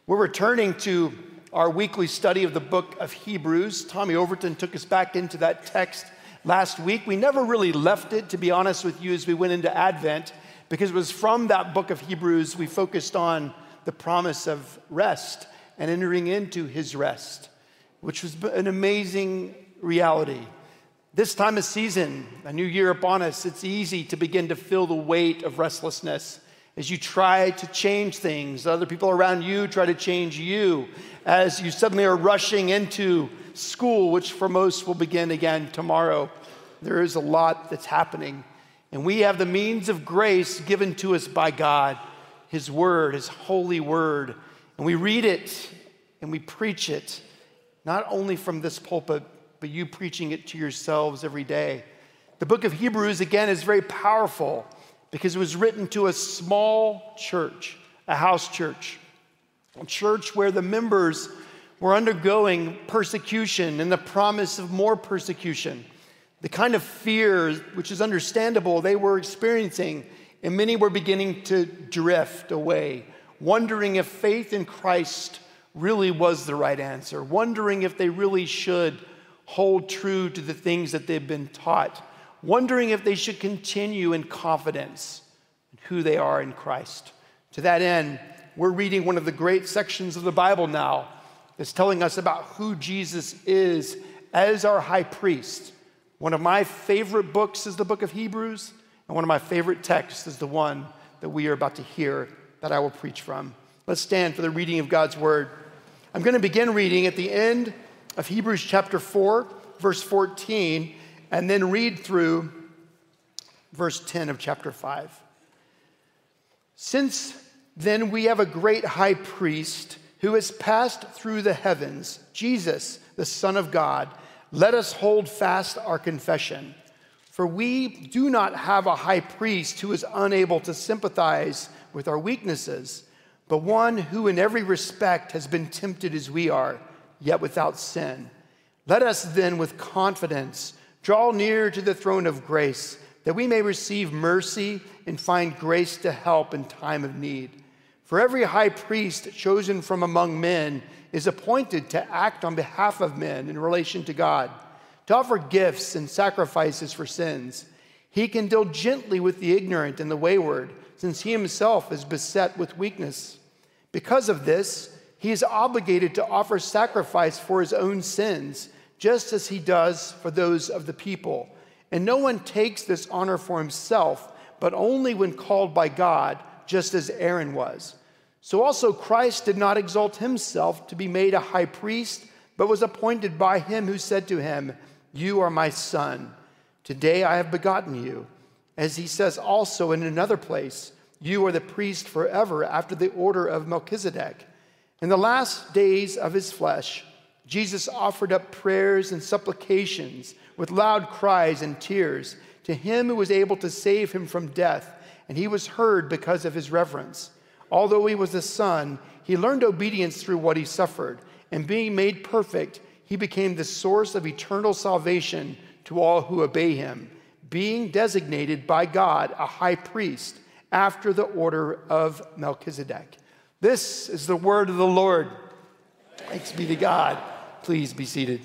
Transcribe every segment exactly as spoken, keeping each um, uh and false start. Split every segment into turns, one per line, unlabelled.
We're returning to our weekly study of the book of Hebrews. Tommy Overton took us back into that text last week. We never really left it, to be honest with you, as we went into Advent, because it was from that book of Hebrews we focused on the promise of rest and entering into his rest, which was an amazing reality. This time of season, a new year upon us, it's easy to begin to feel the weight of restlessness as you try to change things. Other people around you try to change you as you suddenly are rushing into school, which for most will begin again tomorrow. There is a lot that's happening. And we have the means of grace given to us by God, his word, his holy word. And we read it and we preach it, not only from this pulpit, but you preaching it to yourselves every day. The book of Hebrews, again, is very powerful because it was written to a small church, a house church, a church where the members were undergoing persecution and the promise of more persecution. The kind of fear, which is understandable, they were experiencing, and many were beginning to drift away, wondering if faith in Christ really was the right answer, wondering if they really should hold true to the things that they've been taught, wondering if they should continue in confidence in who they are in Christ. To that end, we're reading one of the great sections of the Bible now that's telling us about who Jesus is as our high priest. One of my favorite books is the book of Hebrews, and one of my favorite texts is the one that we are about to hear that I will preach from. Let's stand for the reading of God's word. I'm going to begin reading at the end of Hebrews chapter four, verse fourteen, and then read through verse ten of chapter five. Since then we have a great high priest who has passed through the heavens, Jesus, the Son of God, let us hold fast our confession. For we do not have a high priest who is unable to sympathize with our weaknesses, but one who in every respect has been tempted as we are, yet without sin. Let us then with confidence draw near to the throne of grace, that we may receive mercy and find grace to help in time of need. For every high priest chosen from among men is appointed to act on behalf of men in relation to God, to offer gifts and sacrifices for sins. He can deal gently with the ignorant and the wayward, since he himself is beset with weakness. Because of this, he is obligated to offer sacrifice for his own sins, just as he does for those of the people. And no one takes this honor for himself, but only when called by God, just as Aaron was. So also Christ did not exalt himself to be made a high priest, but was appointed by him who said to him, "You are my son. Today I have begotten you." As he says also in another place, "You are the priest forever after the order of Melchizedek." In the last days of his flesh, Jesus offered up prayers and supplications with loud cries and tears to him who was able to save him from death, and he was heard because of his reverence. Although he was a son, he learned obedience through what he suffered, and being made perfect, he became the source of eternal salvation to all who obey him, being designated by God a high priest after the order of Melchizedek. This is the word of the Lord. Thanks be to God. Please be seated.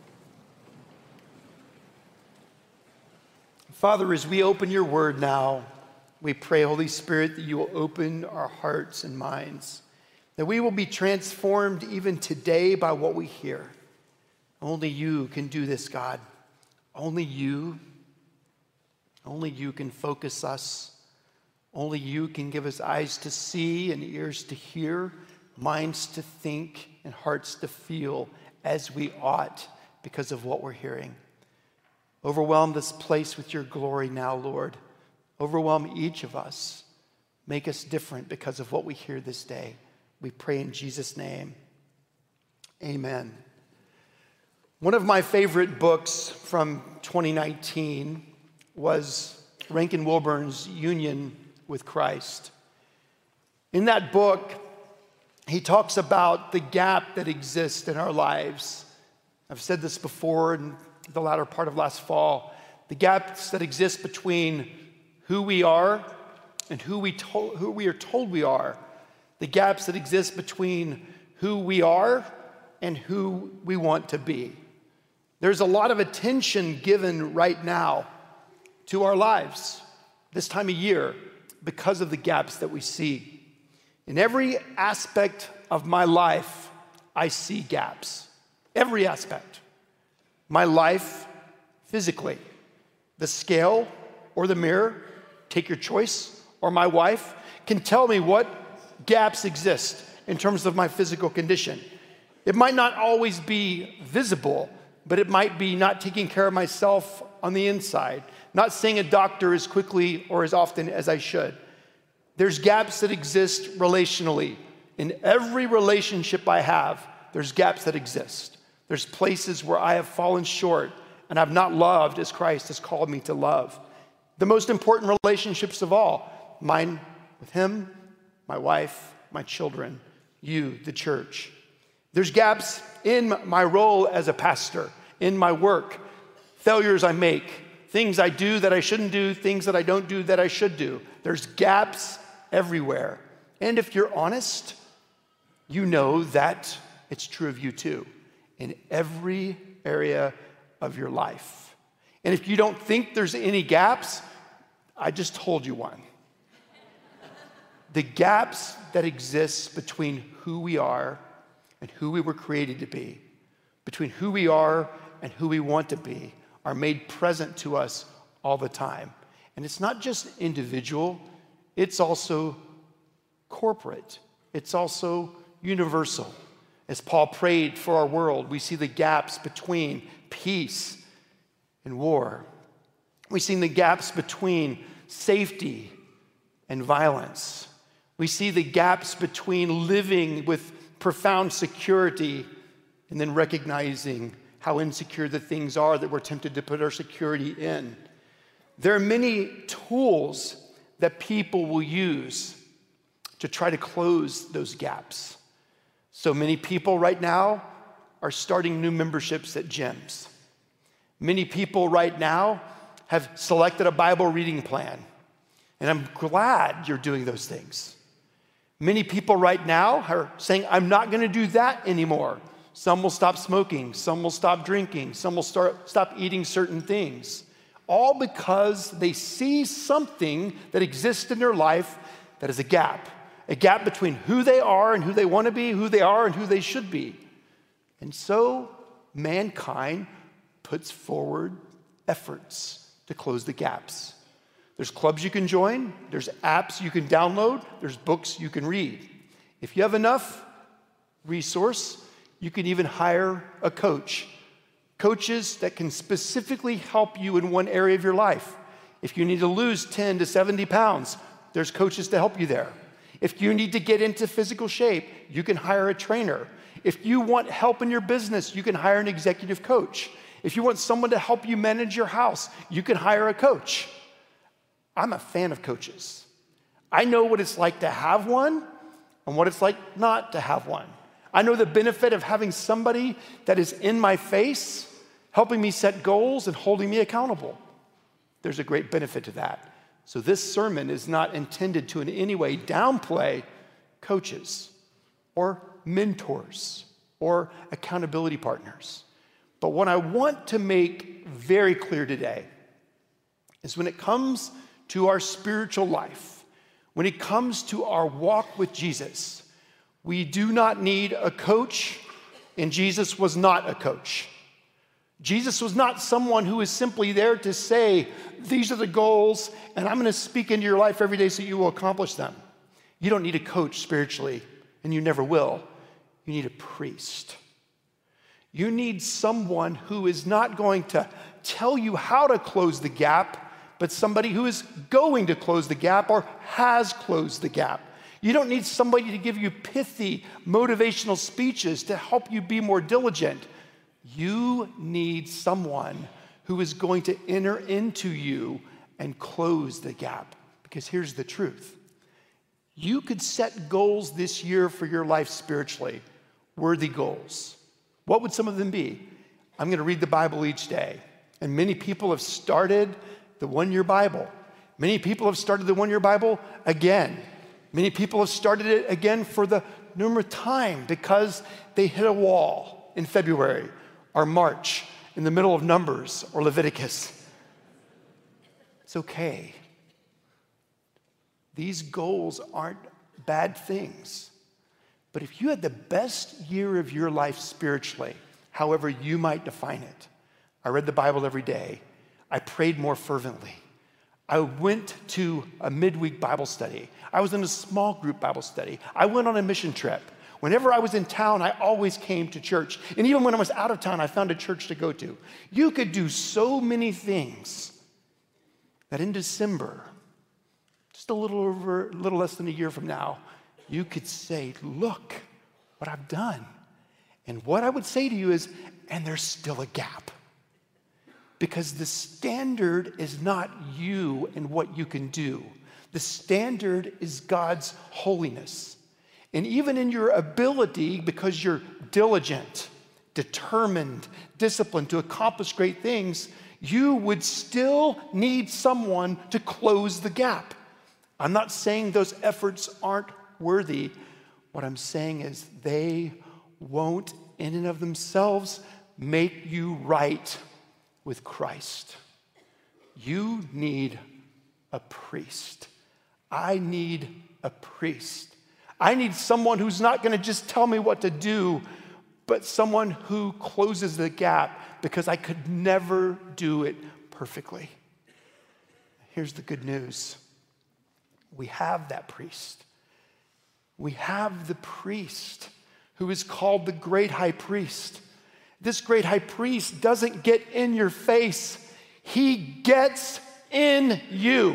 Father, as we open your word now, we pray, Holy Spirit, that you will open our hearts and minds, that we will be transformed even today by what we hear. Only you can do this, God. Only you. Only you can focus us. Only you can give us eyes to see and ears to hear, minds to think and hearts to feel as we ought because of what we're hearing. Overwhelm this place with your glory now, Lord. Overwhelm each of us. Make us different because of what we hear this day. We pray in Jesus' name. Amen. One of my favorite books from twenty nineteen was Rankin Wilbourn's Union with Christ. In that book, he talks about the gap that exists in our lives. I've said this before in the latter part of last fall. The gaps that exist between who we are and who we, to- who we are told we are. the gaps that exist between who we are and who we want to be. There's a lot of attention given right now to our lives this time of year because of the gaps that we see. In every aspect of my life, I see gaps. Every aspect. My life physically, the scale or the mirror, take your choice, or my wife can tell me what gaps exist in terms of my physical condition. It might not always be visible, but it might be not taking care of myself on the inside, not seeing a doctor as quickly or as often as I should. There's gaps that exist relationally. In every relationship I have, there's gaps that exist. There's places where I have fallen short and I've not loved as Christ has called me to love. The most important relationships of all, mine with him, my wife, my children, you, the church. There's gaps in my role as a pastor, in my work, failures I make, things I do that I shouldn't do, things that I don't do that I should do. There's gaps everywhere. And if you're honest, you know that it's true of you too, in every area of your life. And if you don't think there's any gaps, I just told you one. The gaps that exist between who we are and who we were created to be, between who we are and who we want to be, are made present to us all the time. And it's not just individual, it's also corporate. It's also universal. As Paul prayed for our world, we see the gaps between peace and war. We see the gaps between safety and violence. We see the gaps between living with profound security and then recognizing how insecure the things are that we're tempted to put our security in. There are many tools that people will use to try to close those gaps. So many people right now are starting new memberships at gyms. Many people right now have selected a Bible reading plan, and I'm glad you're doing those things. Many people right now are saying, I'm not going to do that anymore. Some will stop smoking, some will stop drinking, some will start, stop eating certain things, all because they see something that exists in their life that is a gap, a gap between who they are and who they want to be, who they are and who they should be. And so mankind puts forward efforts to close the gaps. There's clubs you can join, there's apps you can download, there's books you can read. If you have enough resource, you can even hire a coach. Coaches that can specifically help you in one area of your life. If you need to lose ten to seventy pounds, there's coaches to help you there. If you need to get into physical shape, you can hire a trainer. If you want help in your business, you can hire an executive coach. If you want someone to help you manage your house, you can hire a coach. I'm a fan of coaches. I know what it's like to have one and what it's like not to have one. I know the benefit of having somebody that is in my face, helping me set goals and holding me accountable. There's a great benefit to that. So this sermon is not intended to in any way downplay coaches or mentors or accountability partners. But what I want to make very clear today is when it comes to our spiritual life, when it comes to our walk with Jesus, we do not need a coach, and Jesus was not a coach. Jesus was not someone who is simply there to say, these are the goals, and I'm going to speak into your life every day so you will accomplish them. You don't need a coach spiritually, and you never will. You need a priest. You need someone who is not going to tell you how to close the gap, but somebody who is going to close the gap or has closed the gap. You don't need somebody to give you pithy, motivational speeches to help you be more diligent. You need someone who is going to enter into you and close the gap. Because here's the truth. You could set goals this year for your life spiritually, worthy goals. What would some of them be? I'm going to read the Bible each day. And many people have started the one-year Bible. Many people have started the one-year Bible again. Many people have started it again for the numerous time because they hit a wall in February or March in the middle of Numbers or Leviticus. It's okay. These goals aren't bad things. But if you had the best year of your life spiritually, however you might define it, I read the Bible every day, I prayed more fervently, I went to a midweek Bible study, I was in a small group Bible study, I went on a mission trip. Whenever I was in town, I always came to church. And even when I was out of town, I found a church to go to. You could do so many things that in December, just a little over, a little less than a year from now, you could say, look what I've done. And what I would say to you is, and there's still a gap. Because the standard is not you and what you can do. The standard is God's holiness. And even in your ability, because you're diligent, determined, disciplined to accomplish great things, you would still need someone to close the gap. I'm not saying those efforts aren't worthy. What I'm saying is they won't, in and of themselves, make you right with Christ. You need a priest. I need a priest. I need someone who's not going to just tell me what to do, but someone who closes the gap, because I could never do it perfectly. Here's the good news. We have that priest. We have the priest who is called the great high priest. This great high priest doesn't get in your face. He gets in you.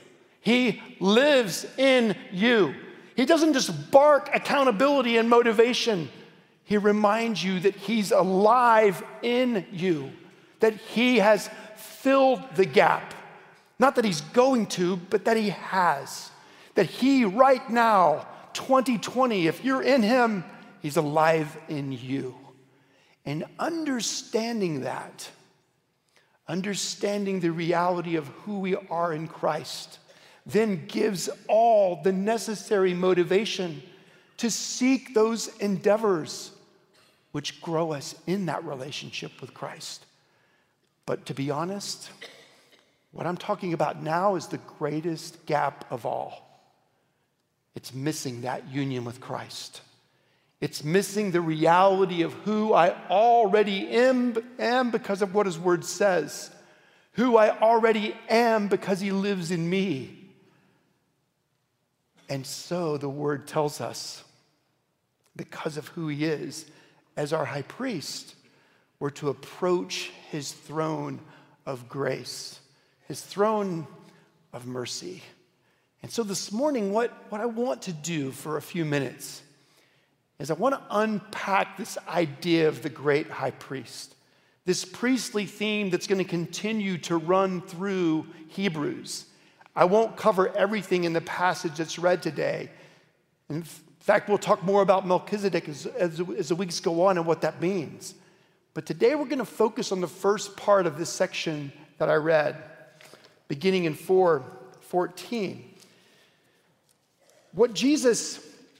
He lives in you. He doesn't just bark accountability and motivation. He reminds you that he's alive in you, that he has filled the gap. Not that he's going to, but that he has. That he right now, twenty twenty, if you're in him, he's alive in you. And understanding that, understanding the reality of who we are in Christ, then gives all the necessary motivation to seek those endeavors which grow us in that relationship with Christ. But to be honest, what I'm talking about now is the greatest gap of all. It's missing that union with Christ. It's missing the reality of who I already am, am because of what his word says. Who I already am because he lives in me. And so the word tells us, because of who he is, as our high priest, we're to approach his throne of grace, his throne of mercy. And so this morning, what, what I want to do for a few minutes is I want to unpack this idea of the great high priest, this priestly theme that's going to continue to run through Hebrews. I won't cover everything in the passage that's read today. In fact, we'll talk more about Melchizedek as, as, as the weeks go on and what that means. But today we're going to focus on the first part of this section that I read, beginning in four fourteen. What Jesus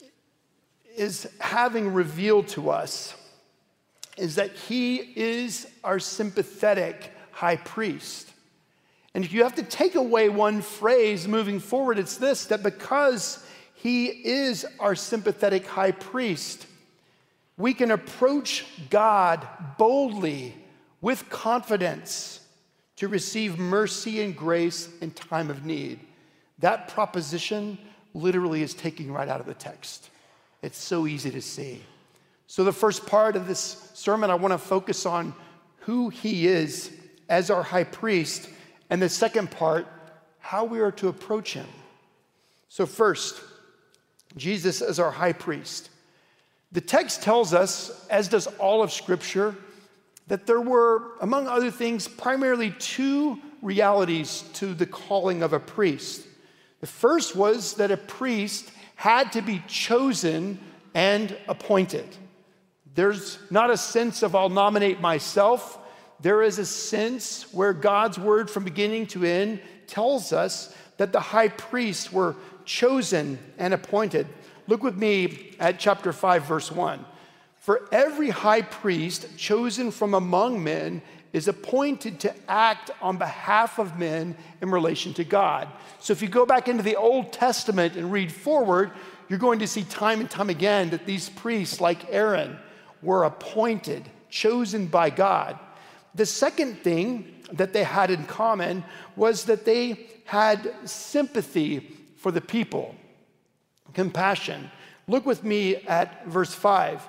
is having revealed to us is that he is our sympathetic high priest. And if you have to take away one phrase moving forward, it's this, that because he is our sympathetic high priest, we can approach God boldly with confidence to receive mercy and grace in time of need. That proposition literally is taken right out of the text. It's so easy to see. So the first part of this sermon, I want to focus on who he is as our high priest. And the second part, how we are to approach him. So first, Jesus as our high priest. The text tells us, as does all of Scripture, that there were, among other things, primarily two realities to the calling of a priest. The first was that a priest had to be chosen and appointed. There's not a sense of I'll nominate myself. There is a sense where God's word from beginning to end tells us that the high priests were chosen and appointed. Look with me at chapter five, verse one. For every high priest chosen from among men is appointed to act on behalf of men in relation to God. So if you go back into the Old Testament and read forward, you're going to see time and time again that these priests, like Aaron, were appointed, chosen by God. The second thing that they had in common was that they had sympathy for the people, compassion. Look with me at verse five,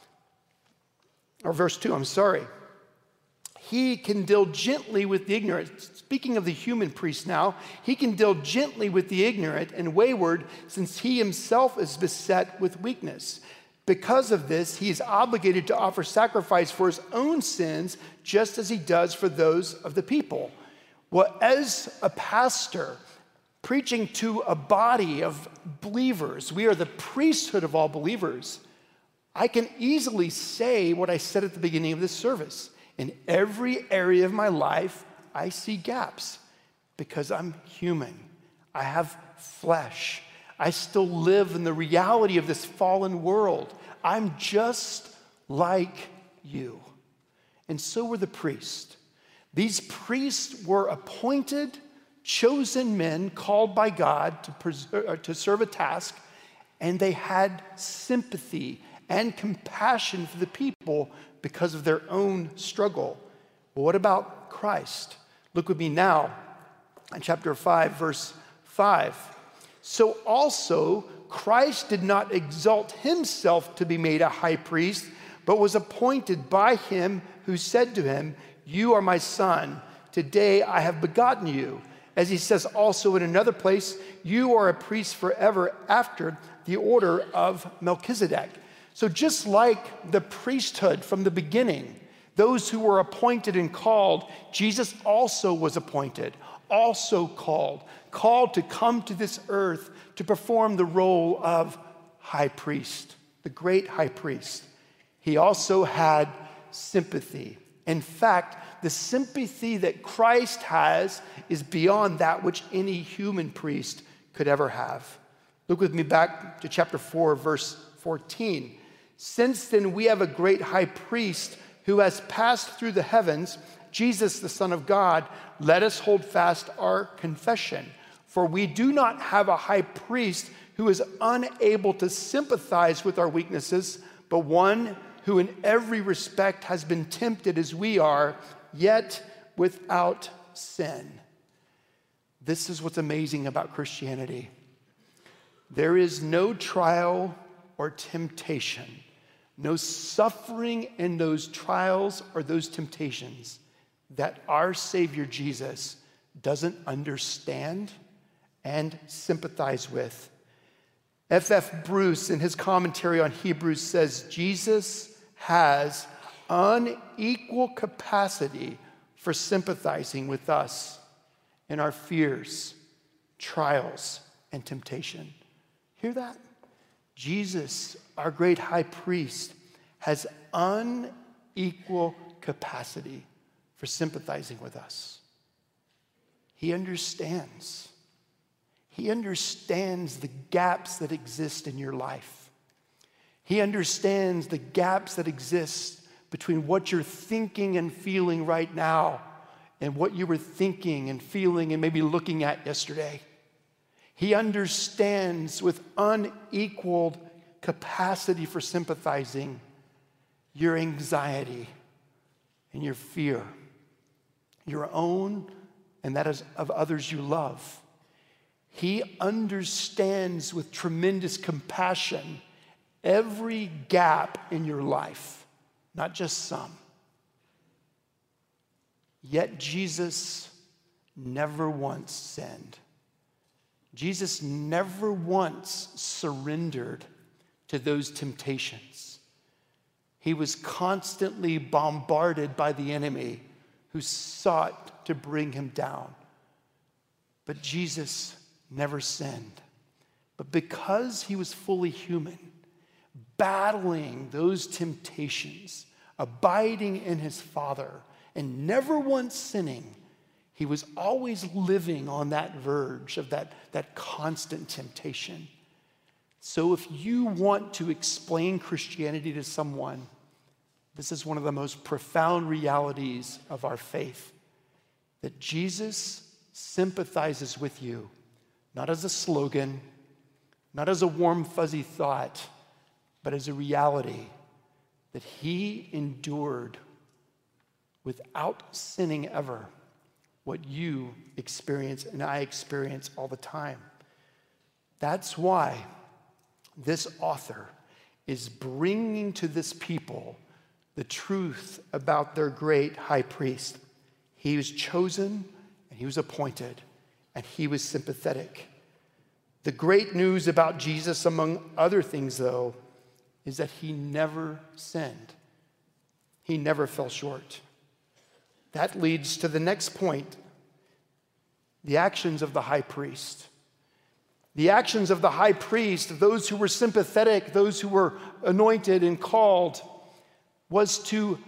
or verse two, I'm sorry. He can deal gently with the ignorant. Speaking of the human priest now, he can deal gently with the ignorant and wayward, since he himself is beset with weakness. Because of this, he is obligated to offer sacrifice for his own sins, just as he does for those of the people. Well, as a pastor preaching to a body of believers, we are the priesthood of all believers. I can easily say what I said at the beginning of this service. In every area of my life, I see gaps because I'm human. I have flesh. I still live in the reality of this fallen world. I'm just like you. And so were the priests. These priests were appointed, chosen men called by God to, preserve, to serve a task, and they had sympathy and compassion for the people because of their own struggle. But what about Christ? Look with me now in chapter five, verse five. So also Christ did not exalt himself to be made a high priest, but was appointed by him who said to him, "You are my son, today I have begotten you." As he says also in another place, "You are a priest forever after the order of Melchizedek." So just like the priesthood from the beginning, those who were appointed and called, Jesus also was appointed, also called, called to come to this earth to perform the role of high priest, the great high priest. He also had sympathy. In fact, the sympathy that Christ has is beyond that which any human priest could ever have. Look with me back to chapter four, verse fourteen. Since then we have a great high priest who has passed through the heavens, Jesus, the Son of God, let us hold fast our confession. For we do not have a high priest who is unable to sympathize with our weaknesses, but one who in every respect has been tempted as we are, yet without sin. This is what's amazing about Christianity. There is no trial or temptation, no suffering in those trials or those temptations that our Savior Jesus doesn't understand and sympathize with. F F Bruce, in his commentary on Hebrews, says Jesus has unequal capacity for sympathizing with us in our fears, trials, and temptation. Hear that? Jesus, our great high priest, has unequal capacity for sympathizing with us. He understands. He understands the gaps that exist in your life. He understands the gaps that exist between what you're thinking and feeling right now and what you were thinking and feeling and maybe looking at yesterday. He understands with unequaled capacity for sympathizing your anxiety and your fear, your own and that is of others you love. He understands with tremendous compassion every gap in your life, not just some. Yet Jesus never once sinned. Jesus never once surrendered to those temptations. He was constantly bombarded by the enemy who sought to bring him down. But Jesus never sinned. But because he was fully human, battling those temptations, abiding in his Father, and never once sinning, He was always living on that verge of that, that constant temptation. So if you want to explain Christianity to someone, this is one of the most profound realities of our faith, that Jesus sympathizes with you, not as a slogan, not as a warm, fuzzy thought, but as a reality that he endured without sinning ever what you experience and I experience all the time. That's why this author is bringing to this people the truth about their great high priest. He was chosen and he was appointed and he was sympathetic. The great news about Jesus, among other things, though, is that he never sinned. He never fell short. That leads to the next point, the actions of the high priest. The actions of the high priest, those who were sympathetic, those who were anointed and called, was to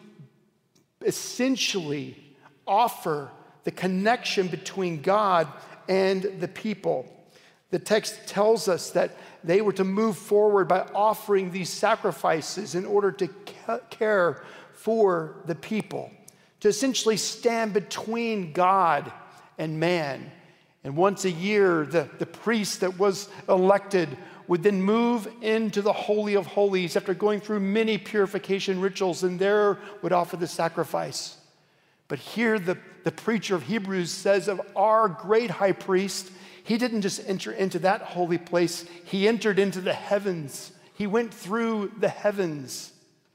essentially offer the connection between God and the people. The text tells us that they were to move forward by offering these sacrifices in order to care for the people, to essentially stand between God and man. And once a year, the, the priest that was elected would then move into the Holy of Holies after going through many purification rituals, and there would offer the sacrifice. But here the, the preacher of Hebrews says of our great high priest, he didn't just enter into that holy place, he entered into the heavens. He went through the heavens.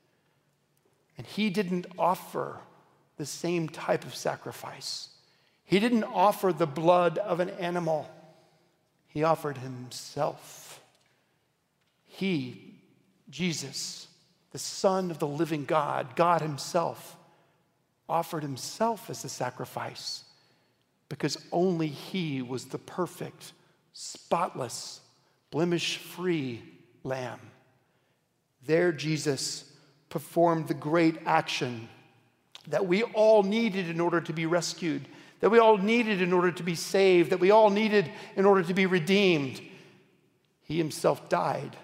And he didn't offer the same type of sacrifice. He didn't offer the blood of an animal. He offered himself. He, Jesus, the Son of the living God, God himself, offered himself as a sacrifice because only he was the perfect, spotless, blemish-free lamb. There, Jesus performed the great action that we all needed in order to be rescued, that we all needed in order to be saved, that we all needed in order to be redeemed. He himself died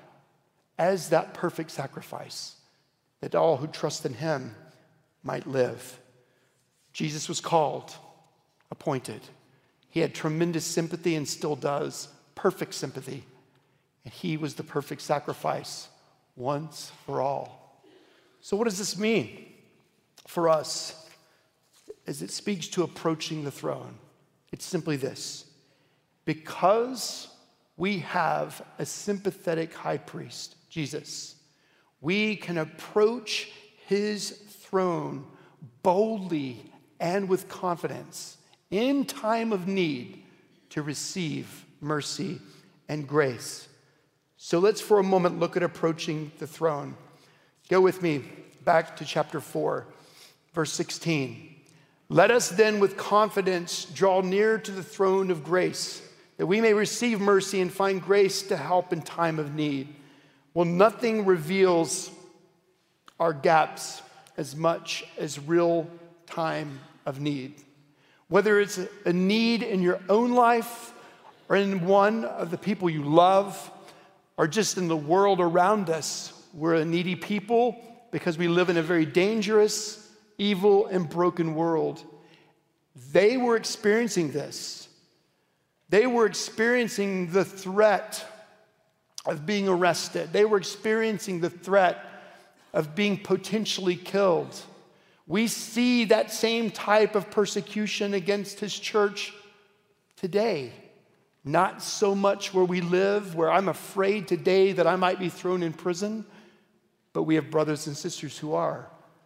as that perfect sacrifice, that all who trust in him might live. Jesus was called, appointed. He had tremendous sympathy and still does, perfect sympathy. And he was the perfect sacrifice once for all. So what does this mean for us as it speaks to approaching the throne? It's simply this: because we have a sympathetic high priest, Jesus, we can approach his throne boldly and with confidence in time of need to receive mercy and grace. So let's for a moment look at approaching the throne. Go with me back to chapter four, verse sixteen. Let us then with confidence draw near to the throne of grace, that we may receive mercy and find grace to help in time of need. Well, nothing reveals our gaps as much as real time of need. Whether it's a need in your own life or in one of the people you love, or just in the world around us, we're a needy people because we live in a very dangerous, evil, and broken world. They were experiencing this. They were experiencing the threat of being arrested. They were experiencing the threat of being potentially killed. We see that same type of persecution against his church today. Not so much where we live, where I'm afraid today that I might be thrown in prison, but we have brothers and sisters who are.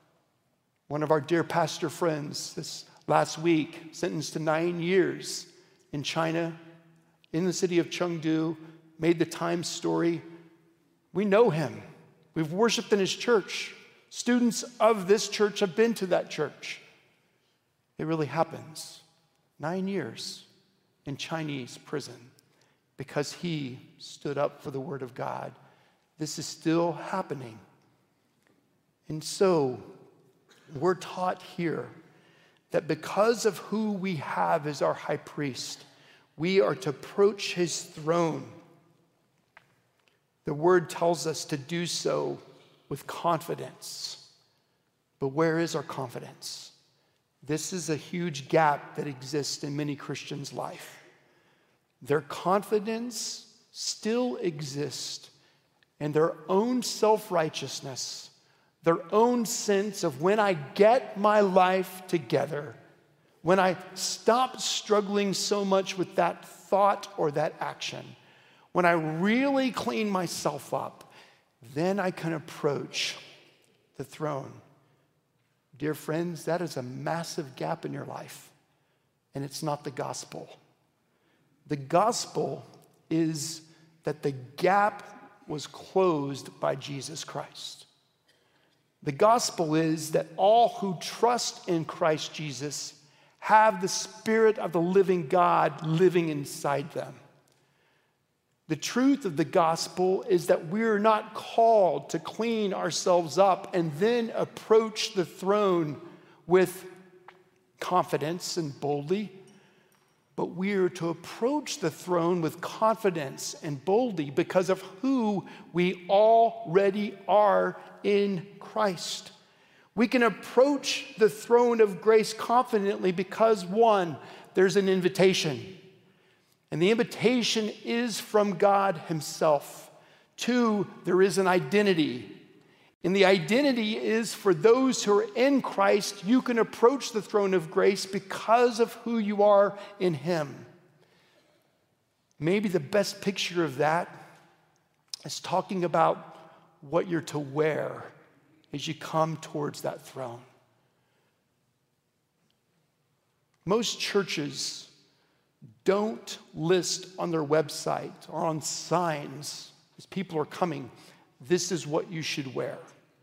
One of our dear pastor friends this last week sentenced to nine years in China, in the city of Chengdu, made the Times story. We know him. We've worshiped in his church. Students of this church have been to that church. It really happens. Nine years in Chinese prison because he stood up for the word of God. This is still happening. And so we're taught here that because of who we have as our high priest, we are to approach his throne. The word tells us to do so with confidence. But where is our confidence? This is a huge gap that exists in many Christians' life. Their confidence still exists in their own self-righteousness, their own sense of when I get my life together, when I stop struggling so much with that thought or that action, when I really clean myself up, then I can approach the throne. Dear friends, that is a massive gap in your life, and it's not the gospel. The gospel is that the gap was closed by Jesus Christ. The gospel is that all who trust in Christ Jesus have the Spirit of the living God living inside them. The truth of the gospel is that we're not called to clean ourselves up and then approach the throne with confidence and boldly, but we're to approach the throne with confidence and boldly because of who we already are in Christ. We can approach the throne of grace confidently because, one, there's an invitation. And the invitation is from God himself. Two, there is an identity. And the identity is for those who are in Christ, you can approach the throne of grace because of who you are in him. Maybe the best picture of that is talking about what you're to wear as you come towards that throne. Most churches don't list on their website or on signs as people are coming, this is what you should wear.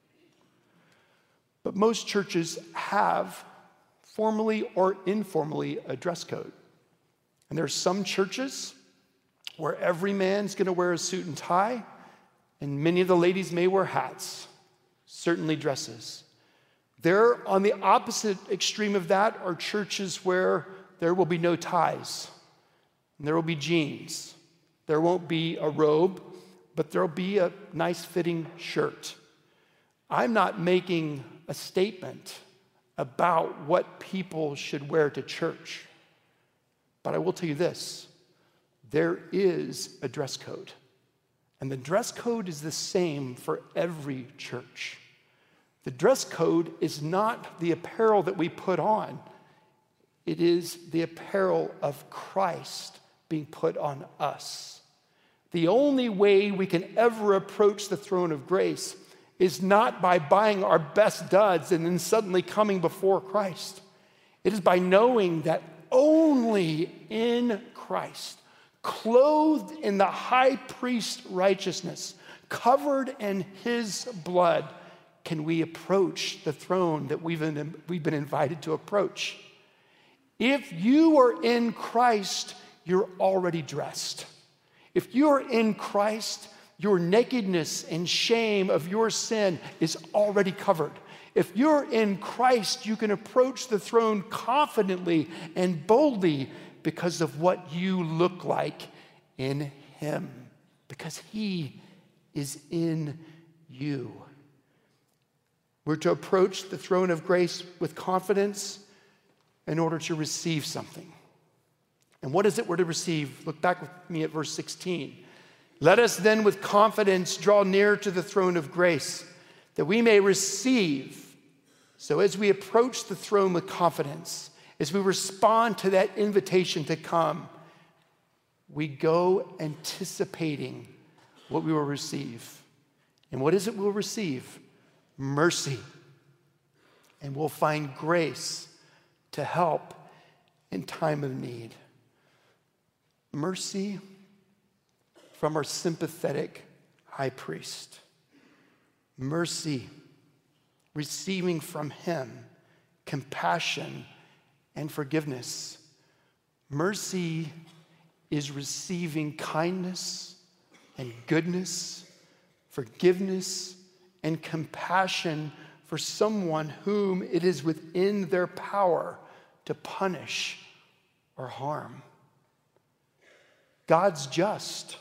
But most churches have, formally or informally, a dress code. And there's some churches where every man's going to wear a suit and tie, and many of the ladies may wear hats, certainly dresses. There, on the opposite extreme of that, are churches where there will be no ties, and there will be jeans. There won't be a robe, but there'll be a nice fitting shirt. I'm not making a statement about what people should wear to church, but I will tell you this, there is a dress code. And the dress code is the same for every church. The dress code is not the apparel that we put on. It is the apparel of Christ being put on us. The only way we can ever approach the throne of grace is not by buying our best duds and then suddenly coming before Christ. It is by knowing that only in Christ, clothed in the high priest righteousness, covered in his blood, can we approach the throne that we've been, we've been invited to approach. If you are in Christ, you're already dressed. If you're in Christ, your nakedness and shame of your sin is already covered. If you're in Christ, you can approach the throne confidently and boldly because of what you look like in him, because he is in you. We're to approach the throne of grace with confidence in order to receive something. And what is it we're to receive? Look back with me at verse sixteen. Let us then with confidence draw near to the throne of grace, that we may receive. So as we approach the throne with confidence, as we respond to that invitation to come, we go anticipating what we will receive. And what is it we'll receive? Mercy. And we'll find grace to help in time of need. Mercy from our sympathetic high priest. Mercy, receiving from him compassion and forgiveness. Mercy is receiving kindness and goodness, forgiveness and compassion for someone whom it is within their power to punish or harm. God's just.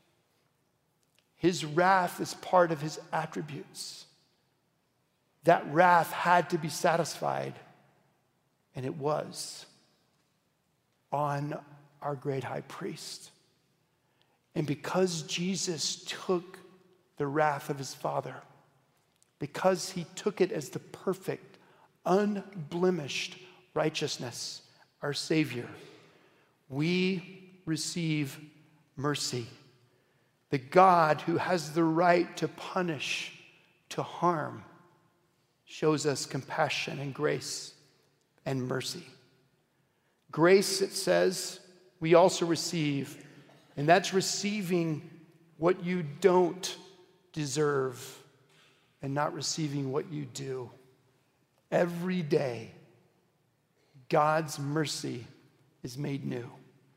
His wrath is part of his attributes. That wrath had to be satisfied, and it was on our great high priest. And because Jesus took the wrath of his Father, because he took it as the perfect, unblemished righteousness, our Savior, we receive mercy. The God who has the right to punish, to harm, shows us compassion and grace and mercy. Grace, it says, we also receive, and that's receiving what you don't deserve and not receiving what you do. Every day, God's mercy is made new.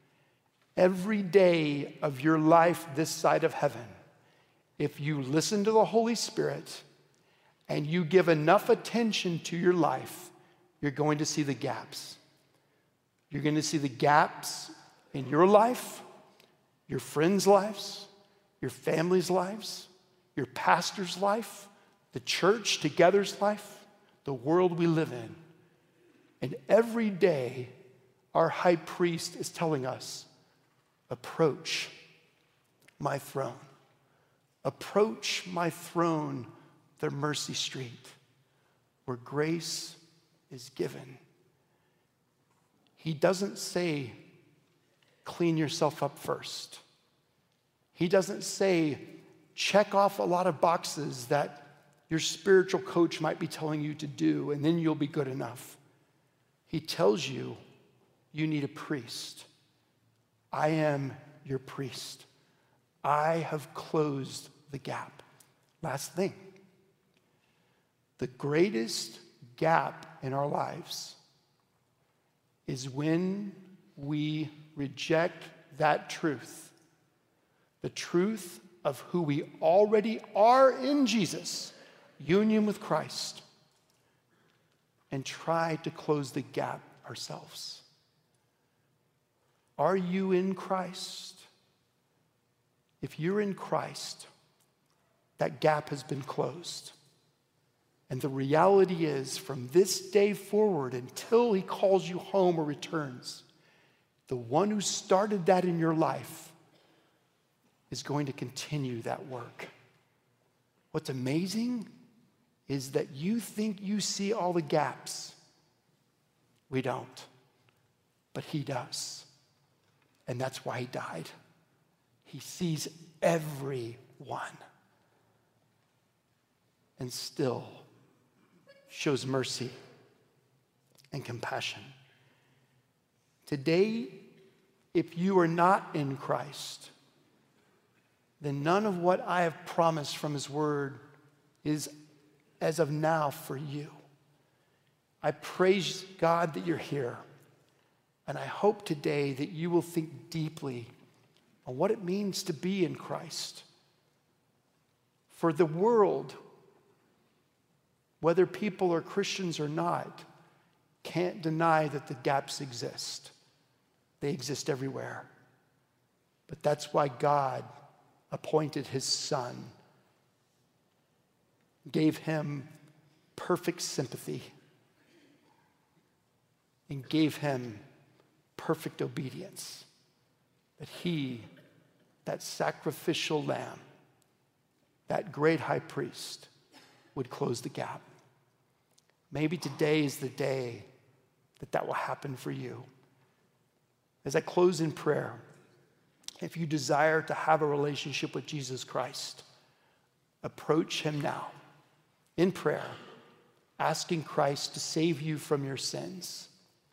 Every day of your life this side of heaven, if you listen to the Holy Spirit and you give enough attention to your life, you're going to see the gaps. You're going to see the gaps in your life, your friends' lives, your family's lives, your pastor's life, the church together's life, the world we live in. And every day, our high priest is telling us, approach my throne. Approach my throne, the mercy street, where grace is given. He doesn't say, clean yourself up first. He doesn't say, check off a lot of boxes that your spiritual coach might be telling you to do, and then you'll be good enough. He tells you, you need a priest. I am your priest. I have closed the gap. Last thing. The greatest gap in our lives is when we reject that truth, the truth of who we already are in Jesus, union with Christ, and try to close the gap ourselves. Are you in Christ? If you're in Christ, that gap has been closed. And the reality is, from this day forward until he calls you home or returns, the one who started that in your life is going to continue that work. What's amazing is that you think you see all the gaps. We don't, but he does. And that's why he died. He sees every one and still shows mercy and compassion. Today, if you are not in Christ, then none of what I have promised from his word is as of now for you. I praise God that you're here. And I hope today that you will think deeply on what it means to be in Christ. For the world, whether people are Christians or not, can't deny that the gaps exist. They exist everywhere. But that's why God appointed his Son, gave him perfect sympathy, and gave him perfect obedience, that he, that sacrificial lamb, that great high priest, would close the gap. Maybe today is the day that that will happen for you. As I close in prayer, if you desire to have a relationship with Jesus Christ, approach him now in prayer, asking Christ to save you from your sins.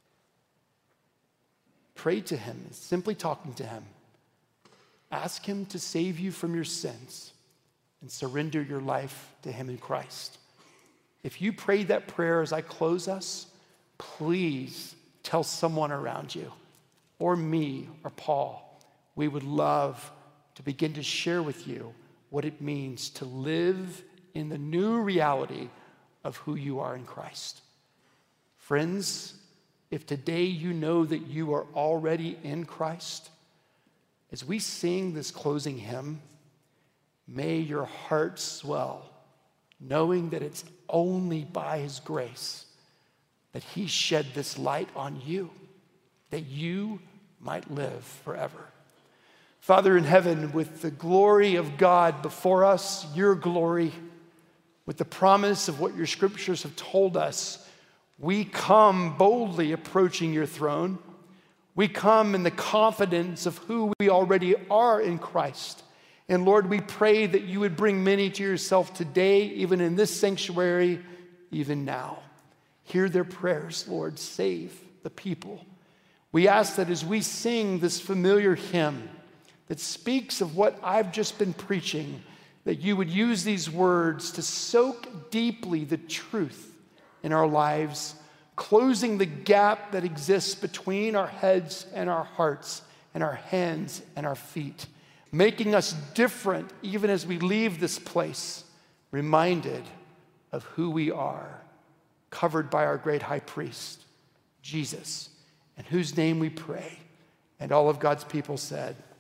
Pray to him, simply talking to him. Ask him to save you from your sins and surrender your life to him in Christ. If you prayed that prayer as I close us, please tell someone around you, or me, or Paul. We would love to begin to share with you what it means to live in the new reality of who you are in Christ. Friends, if today you know that you are already in Christ, as we sing this closing hymn, may your heart swell, knowing that it's only by his grace that he shed this light on you, that you might live forever. Father in heaven, with the glory of God before us, your glory, with the promise of what your scriptures have told us, we come boldly approaching your throne. We come in the confidence of who we already are in Christ. And Lord, we pray that you would bring many to yourself today, even in this sanctuary, even now. Hear their prayers, Lord. Save the people. We ask that as we sing this familiar hymn that speaks of what I've just been preaching, that you would use these words to soak deeply the truth in our lives, closing the gap that exists between our heads and our hearts and our hands and our feet, making us different even as we leave this place, reminded of who we are, covered by our great high priest, Jesus, in whose name we pray. And all of God's people said,